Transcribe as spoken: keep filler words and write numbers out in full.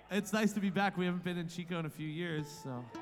It's nice to be back. We haven't been in Chico in a few years, so.